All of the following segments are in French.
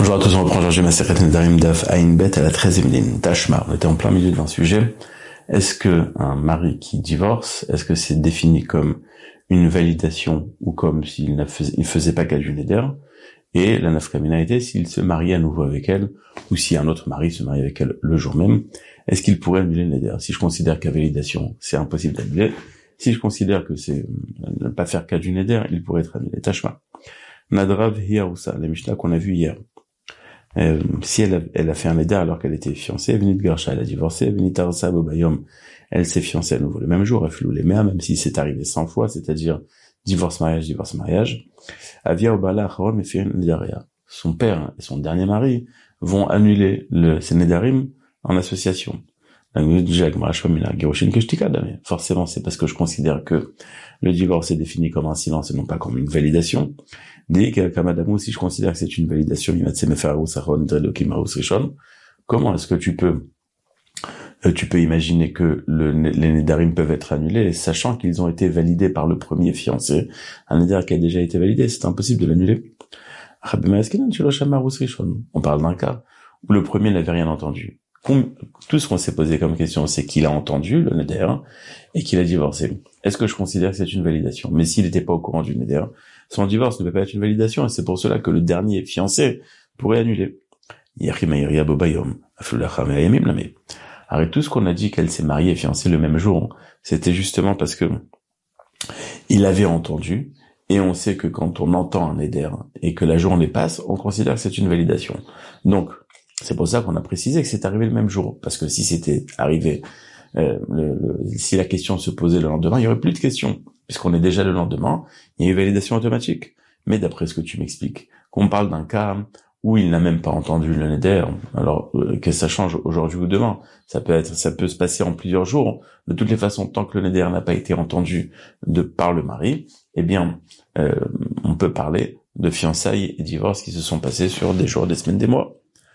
Bonjour à tous, on reprend Georges Maseret Nedarim Daf Aïn Bet à la 13e ligne. Tashma, on était en plein milieu d'un sujet. Est-ce que un mari qui divorce, est-ce que c'est défini comme une validation ou comme s'il il faisait pas cas du neder? Et la nafkamina était s'il se marie à nouveau avec elle ou si un autre mari se marie avec elle le jour même, est-ce qu'il pourrait annuler le neder? Si je considère qu'à validation, c'est impossible d'annuler. Si je considère que c'est ne pas faire cas du neder, il pourrait être annulé. Tashma. Nadrav Hiyarousa, la Mishnah qu'on a vue hier. Si elle a fait un neder alors qu'elle était fiancée, Venit Garsha, elle a divorcé, Venit Arsa Bobayom, elle s'est fiancée à nouveau le même jour, elle flou les mères, même si c'est arrivé 100 fois, c'est-à-dire divorce, mariage, Avia Obala Acharon et Firin Nedaria. Son père et son dernier mari vont annuler ces nedarim en association. Forcément, c'est parce que je considère que le divorce est défini comme un silence et non pas comme une validation. Si je considère que c'est une validation, comment est-ce que tu peux imaginer que les nedarim peuvent être annulés, sachant qu'ils ont été validés par le premier fiancé, un neder qui a déjà été validé, c'est impossible de l'annuler. On parle d'un cas où le premier n'avait rien entendu. Tout ce qu'on s'est posé comme question, c'est qu'il a entendu le neder et qu'il a divorcé. Est-ce que je considère que c'est une validation? Mais s'il n'était pas au courant du neder, son divorce ne peut pas être une validation, et c'est pour cela que le dernier fiancé pourrait annuler. Arrête, tout ce qu'on a dit qu'elle s'est mariée et fiancée le même jour, c'était justement parce que il avait entendu, et on sait que quand on entend un neder et que la journée passe, on considère que c'est une validation. Donc, c'est pour ça qu'on a précisé que c'est arrivé le même jour, parce que si c'était arrivé, si la question se posait le lendemain, il y aurait plus de questions, puisqu'on est déjà le lendemain, il y a eu validation automatique. Mais d'après ce que tu m'expliques, qu'on parle d'un cas où il n'a même pas entendu le neder, alors que ça change aujourd'hui ou demain, ça peut se passer en plusieurs jours. De toutes les façons, tant que le neder n'a pas été entendu par le mari, eh bien, on peut parler de fiançailles et divorces qui se sont passés sur des jours, des semaines, des mois.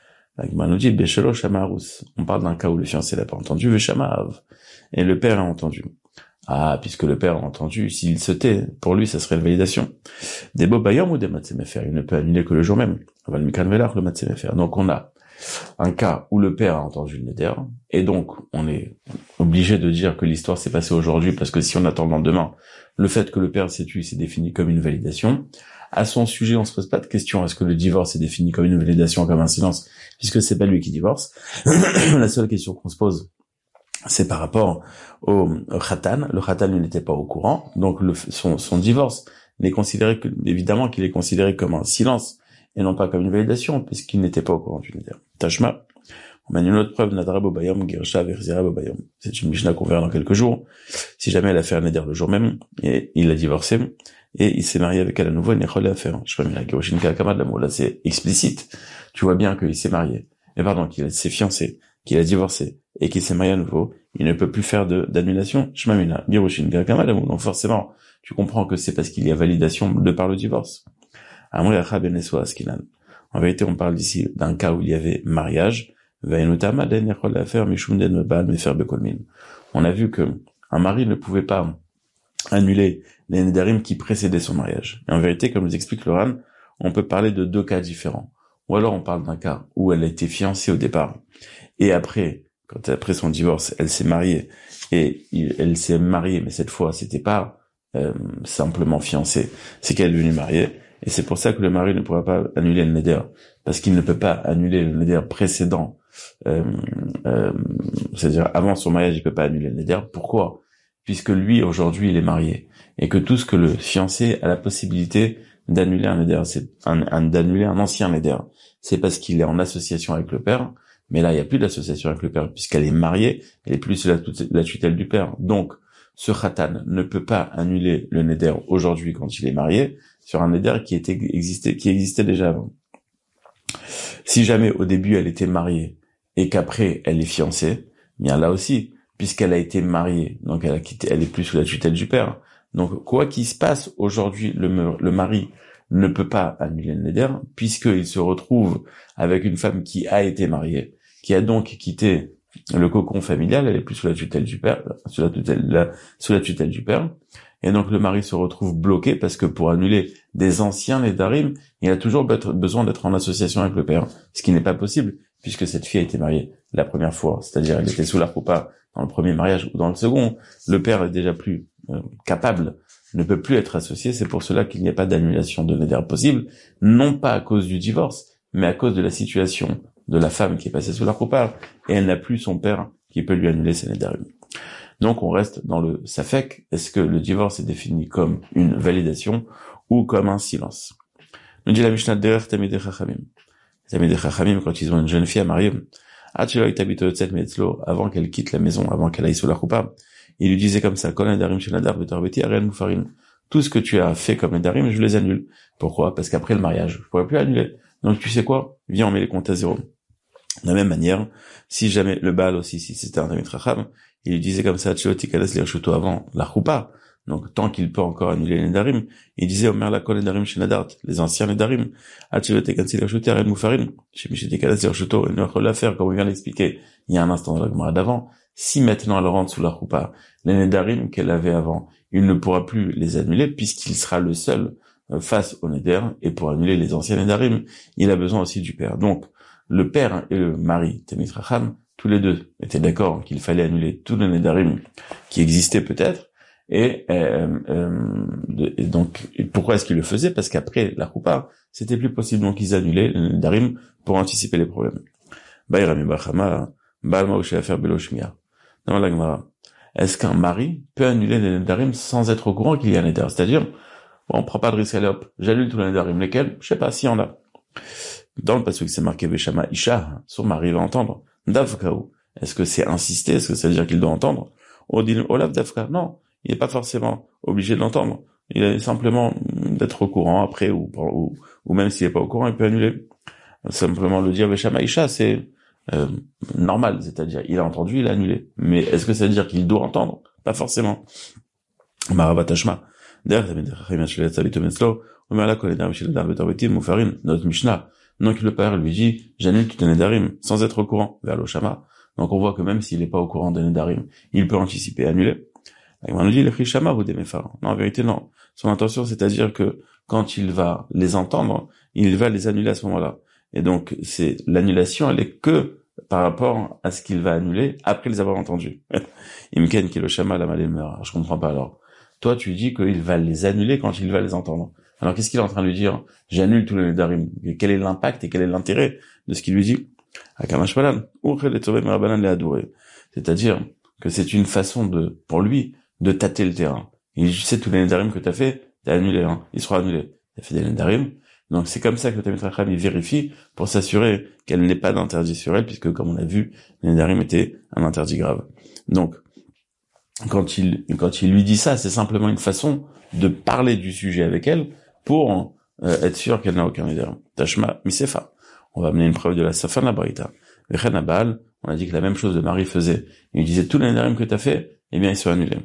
On parle d'un cas où le fiancé l'a pas entendu, et le père a entendu. Ah, puisque le père a entendu, s'il se tait, pour lui, ça serait une validation. Des bobayom ou des matsemefer, il ne peut annuler que le jour même. Le matsemefer. Donc on a un cas où le père a entendu le neder, et donc on est obligé de dire que l'histoire s'est passée aujourd'hui, parce que si on attend le lendemain, le fait que le père s'est tué, c'est défini comme une validation. À son sujet, on se pose pas de question, est-ce que le divorce est défini comme une validation, comme un silence, puisque c'est pas lui qui divorce. La seule question qu'on se pose, c'est par rapport au khatan. Le khatan, lui, n'était pas au courant, donc son divorce n'est considéré que, évidemment qu'il est considéré comme un silence, et non pas comme une validation, puisqu'il n'était pas au courant du neder. Tashma. On mène une autre preuve, Nadra Bobayom, Girsha, Verzira Bobayom. C'est une Mishnah qu'on verra dans quelques jours. Si jamais elle a fait un neder le jour même, et il a divorcé, et il s'est marié avec elle à nouveau, il n'est pas à faire. Je crois que là, c'est explicite. Tu vois bien qu'il s'est marié. Et pardon, qu'il s'est fiancé, qu'il a divorcé, et qu'il s'est marié à nouveau. Il ne peut plus faire d'annulation. Donc forcément, tu comprends que c'est parce qu'il y a validation de par le divorce. En vérité, on parle ici d'un cas où il y avait mariage. On a vu que un mari ne pouvait pas annuler les nedarim qui précédaient son mariage. Et en vérité, comme nous explique Loran, on peut parler de deux cas différents. Ou alors on parle d'un cas où elle a été fiancée au départ, et après son divorce, elle s'est mariée, elle s'est mariée, mais cette fois, c'était pas simplement fiancée, c'est qu'elle est devenue mariée, et c'est pour ça que le mari ne pourra pas annuler le neder, parce qu'il ne peut pas annuler le neder précédent, c'est-à-dire avant son mariage, il peut pas annuler le neder. Pourquoi? Puisque lui, aujourd'hui, il est marié, et que tout ce que le fiancé a la possibilité d'annuler un neder, c'est d'annuler un ancien neder, c'est parce qu'il est en association avec le père, mais là, il n'y a plus d'association avec le père, puisqu'elle est mariée, elle est plus sous la tutelle du père. Donc, ce khatan ne peut pas annuler le neder aujourd'hui quand il est marié, sur un neder qui existait déjà avant. Si jamais au début elle était mariée, et qu'après elle est fiancée, bien là aussi, puisqu'elle a été mariée, donc elle est plus sous la tutelle du père. Donc, quoi qu'il se passe, aujourd'hui, le mari ne peut pas annuler le neder, puisqu'il se retrouve avec une femme qui a été mariée, qui a donc quitté le cocon familial, elle est plus sous la tutelle du père, sous la tutelle du père, Et donc le mari se retrouve bloqué parce que pour annuler des anciens nedarim, il a toujours besoin d'être en association avec le père, ce qui n'est pas possible puisque cette fille a été mariée la première fois, c'est-à-dire elle était sous la roupa dans le premier mariage ou dans le second. Le père est déjà plus capable, ne peut plus être associé. C'est pour cela qu'il n'y a pas d'annulation de neder possible, non pas à cause du divorce, mais à cause de la situation de la femme qui est passée sous la roupa et elle n'a plus son père qui peut lui annuler ses nedarim. Donc on reste dans le safek. Est-ce que le divorce est défini comme une validation ou comme un silence? Nous dit la Mishnah derrière Tamidei Chachamim. Tamidei Chachamim, quand ils ont une jeune fille à marier, avant qu'elle quitte la maison, avant qu'elle aille sous la roupa, il lui disait comme ça, tout ce que tu as fait comme nedarim, je les annule. Pourquoi? Parce qu'après le mariage, je pourrais plus annuler. Donc tu sais quoi? Viens, on met les comptes à zéro. De la même manière, si jamais le Baal aussi, si c'était un Tamid Chacham, il lui disait comme ça, avant la choupa, donc tant qu'il peut encore annuler les nedarim, il disait Omer la kol nedarim chez Nadart, les anciens nedarim, la faire, comme on vient d'expliquer il y a un instant dans la Gemara d'avant, si maintenant elle rentre sous la choupa, les nedarim qu'elle avait avant, il ne pourra plus les annuler puisqu'il sera le seul face au neder, et pour annuler les anciens nedarim, il a besoin aussi du père. Donc, le père et le mari, Tamid Chacham, tous les deux étaient d'accord qu'il fallait annuler tous les nedarim qui existaient peut-être, et donc pourquoi est-ce qu'ils le faisaient? Parce qu'après la choupa, c'était plus possible, donc ils annulaient les nedarim pour anticiper les problèmes. Est-ce qu'un mari peut annuler les nedarim sans être au courant qu'il y a un neder? C'est-à-dire, bon, on prend pas de risque, allez hop, j'annule tous les nedarim, lesquels? Je sais pas, s'il y en a. Dans le passage, c'est marqué Veshama Isha, son mari va entendre. Davkaou. Est-ce que c'est insister? Est-ce que ça veut dire qu'il doit entendre? Odin Olav Davka. Non. Il n'est pas forcément obligé de l'entendre. Il est simplement d'être au courant après, ou même s'il n'est pas au courant, il peut annuler. Simplement le dire Veshama Isha, c'est, normal. C'est-à-dire, il a entendu, il a annulé. Mais est-ce que ça veut dire qu'il doit entendre? Pas forcément. Maravatashma. Notre Mishnah. Donc le père lui dit, j'annule tous les nedarim, sans être au courant, vers le shama. Donc on voit que même s'il n'est pas au courant des nedarim, il peut anticiper et annuler. On nous dit, le shama ou des méphar. Non, en vérité, non. Son intention, c'est-à-dire que quand il va les entendre, il va les annuler à ce moment-là. Et donc, c'est, l'annulation, elle est que par rapport à ce qu'il va annuler après les avoir entendus. Imken qui le shama la malémeur. Je comprends pas alors. Toi, tu dis qu'il va les annuler quand il va les entendre. Alors, qu'est-ce qu'il est en train de lui dire? J'annule tous les nedarim. Quel est l'impact et quel est l'intérêt de ce qu'il lui dit? C'est-à-dire que c'est une façon pour lui, de tâter le terrain. Il sait tous les nedarim que t'as fait, t'as annulé, hein. Ils seront annulés. T'as fait des nedarim. Donc, c'est comme ça que le Tamid Chacham, il vérifie pour s'assurer qu'elle n'ait pas d'interdit sur elle, puisque, comme on a vu, les nedarim étaient un interdit grave. Donc, quand il lui dit ça, c'est simplement une façon de parler du sujet avec elle pour être sûr qu'elle n'a aucun neder. Tashma misefa. On va amener une preuve de la safa de la Braïta. Vechen Abal, on a dit que la même chose le mari faisait. Il lui disait tous les nedarim que t'as fait, eh bien ils sont annulés.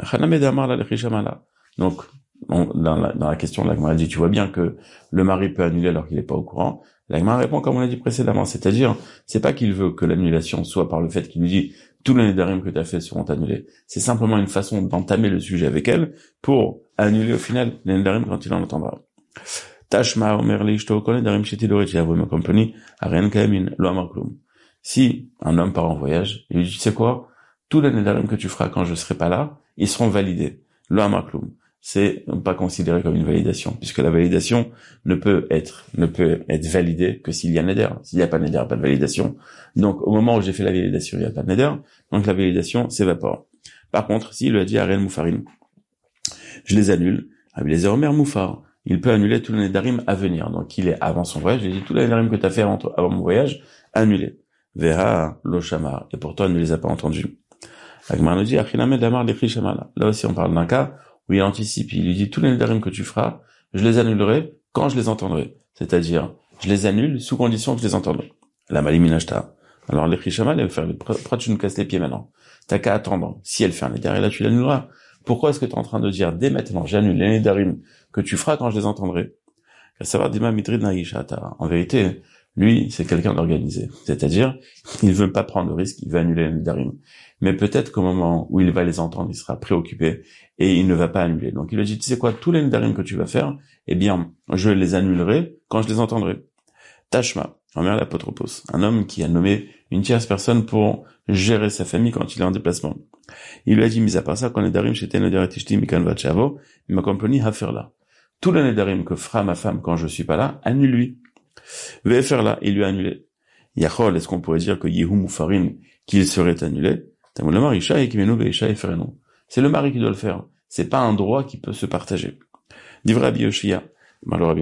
Donc dans la question, la Gemara dit, tu vois bien que le mari peut annuler alors qu'il n'est pas au courant. La Gemara répond comme on l'a dit précédemment, c'est-à-dire c'est pas qu'il veut que l'annulation soit par le fait qu'il lui dit tous les nedarim que tu as fait seront annulés. C'est simplement une façon d'entamer le sujet avec elle pour annuler au final les nedarim quand il en entendra. Tashma omer leishto kol nedarim shetidoret yavo ma compagnie arian kamin lo amar klum. Si un homme part en voyage, il lui dit, tu sais quoi, tous les nedarim que tu feras quand je serai pas là, ils seront validés. Lo amar klum. C'est pas considéré comme une validation, puisque la validation ne peut être validée que s'il y a neder. S'il n'y a pas de neder, pas de validation. Donc, au moment où j'ai fait la validation, il n'y a pas de neder, donc la validation s'évapore. Par contre, s'il lui a dit Ariel Moufarin, je les annule, Rabbi Omer Moufar, il peut annuler tous les nedarim à venir. Donc, il est avant son voyage, il dit tous les nedarim que tu as fait avant mon voyage, annulés. Vera lo shamar, et pourtant, il ne les a pas entendus. Agmar nous dit, là aussi, on parle d'un cas où il anticipe, il lui dit tous les nedarim que tu feras, je les annulerai quand je les entendrai. C'est-à-dire, je les annule sous condition que je les entende. La maliminashta. Alors, les chishama, elle va faire, pourquoi tu nous casses les pieds maintenant? T'as qu'à attendre. Si elle fait un nedarim, là, tu l'annuleras. Pourquoi est-ce que tu es en train de dire, dès maintenant, j'annule les nedarim que tu feras quand je les entendrai? À savoir, dima mitrid naïshata. En vérité, Lui, c'est quelqu'un d'organisé. C'est-à-dire, il veut pas prendre le risque, il veut annuler les Nedarim. Mais peut-être qu'au moment où il va les entendre, il sera préoccupé et il ne va pas annuler. Donc il lui a dit, tu sais quoi, tous les Nedarim que tu vas faire, eh bien, je les annulerai quand je les entendrai. Tashma, envers l'apotropos, un homme qui a nommé une tierce personne pour gérer sa famille quand il est en déplacement. Il lui a dit, mis à part ça, quand Nedarim chez Nedaretishti Mikan Vachavo, ma compagnie Haferla. Tous les Nedarim que fera ma femme quand je suis pas là, annule-lui. Veferla, il lui a annulé. Yachol, est-ce qu'on pourrait dire que Yehu Mufarin, qu'il serait annulé? C'est le mari qui doit le faire. C'est pas un droit qui peut se partager. Divra Bioshia. Pourquoi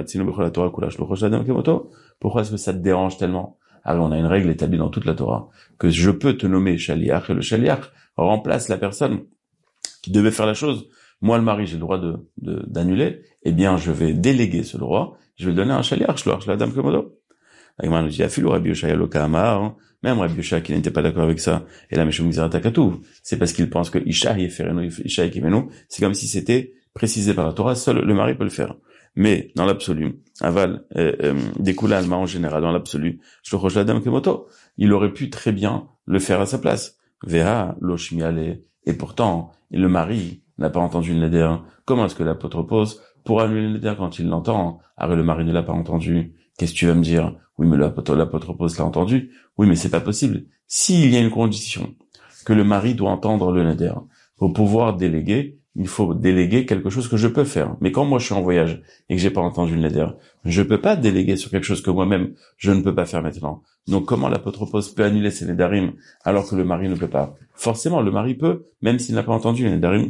est-ce que ça te dérange tellement? Alors, on a une règle établie dans toute la Torah, que je peux te nommer Shaliach, et le Shaliach remplace la personne qui devait faire la chose. Moi, le mari, j'ai le droit d'annuler. Eh bien, je vais déléguer ce droit. Je vais le donner à un Shaliach, je la dame Komodo. Agman nous dit, Afilu Rabbi Yoshaya lo Ka'amar, même Rabbi Yoshaya qui n'était pas d'accord avec ça, et la Meshum Gzerata Katuv, c'est parce qu'il pense que Isha Yeferenu, Isha Yekimenu, c'est comme si c'était précisé par la Torah, seul le mari peut le faire. Mais, dans l'absolu, aval, des coulées allemands en général, dans l'absolu, Shlochosh Ladam Kemoto, il aurait pu très bien le faire à sa place. Veha, Loshmiale, et pourtant, le mari n'a pas entendu le neder. Comment est-ce que l'apôtre pose pour annuler le neder quand il l'entend? Le mari ne l'a pas entendu. Qu'est-ce que tu vas me dire? Oui, mais l'apôtre pose l'a entendu. Oui, mais c'est pas possible. S'il y a une condition que le mari doit entendre le neder, pour pouvoir déléguer, il faut déléguer quelque chose que je peux faire. Mais quand moi je suis en voyage et que j'ai pas entendu le neder, je peux pas déléguer sur quelque chose que moi-même je ne peux pas faire maintenant. Donc comment l'apôtre peut annuler ses nedarim alors que le mari ne peut pas? Forcément, le mari peut, même s'il n'a pas entendu le nedarim.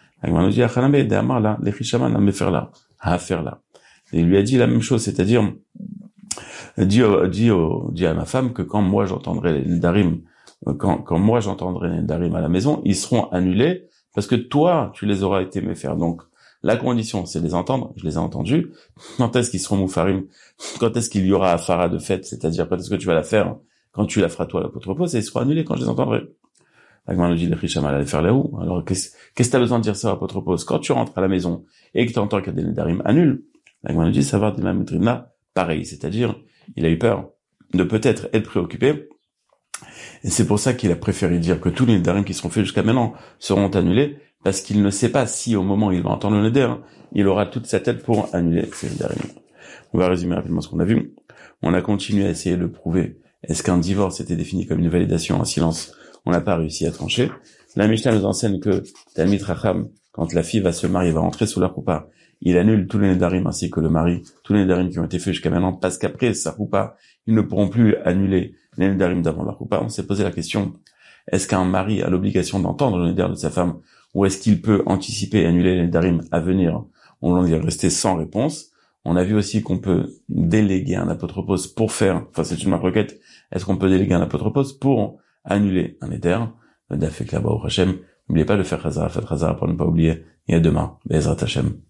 Et il lui a dit la même chose, c'est-à-dire dit à ma femme que quand moi j'entendrai les nedarim, quand moi j'entendrai les nedarim à la maison, ils seront annulés parce que toi, tu les auras été me faire. Donc, la condition, c'est de les entendre. Je les ai entendus. Quand est-ce qu'ils seront moufarim? Quand est-ce qu'il y aura afara de fête? C'est-à-dire, quand est-ce que tu vas la faire? Quand tu la feras toi, l'apôtre pose, et ils seront annulés quand je les entendrai. L'agman nous dit, le Richama allait faire là-haut. Alors, qu'est-ce que t'as besoin de dire ça, l'apôtre pose? Quand tu rentres à la maison et que tu entends qu'il y a des nedarim, annule. L'agman nous dit, savoir des mamétrina, pareil. C'est-à-dire, il a eu peur de peut-être être préoccupé. Et c'est pour ça qu'il a préféré dire que tous les nedarim qui seront faits jusqu'à maintenant seront annulés, parce qu'il ne sait pas si au moment où il va entendre le neder, il aura toute sa tête pour annuler ces nedarim. On va résumer rapidement ce qu'on a vu. On a continué à essayer de prouver est-ce qu'un divorce était défini comme une validation en silence. On n'a pas réussi à trancher. La Mishnah nous enseigne que Talmid Racham, quand la fille va se marier, va rentrer sous la roupa, il annule tous les nedarim ainsi que le mari, tous les nedarim qui ont été faits jusqu'à maintenant, parce qu'après sa roupa, ils ne pourront plus annuler les nedarim d'avant la roupa. On s'est posé la question, est-ce qu'un mari a l'obligation d'entendre le neder de sa femme, ou est-ce qu'il peut anticiper et annuler les nedarim à venir? On est resté sans réponse. On a vu aussi qu'on peut déléguer un apotropos pour faire, c'est une requête, est-ce qu'on peut déléguer un apotropos pour annuler un neder? Dafek là-bas au Hachem. N'oubliez pas de faire Chazara, faites Chazara pour ne pas oublier. Et à demain, Be'ezrat Hashem.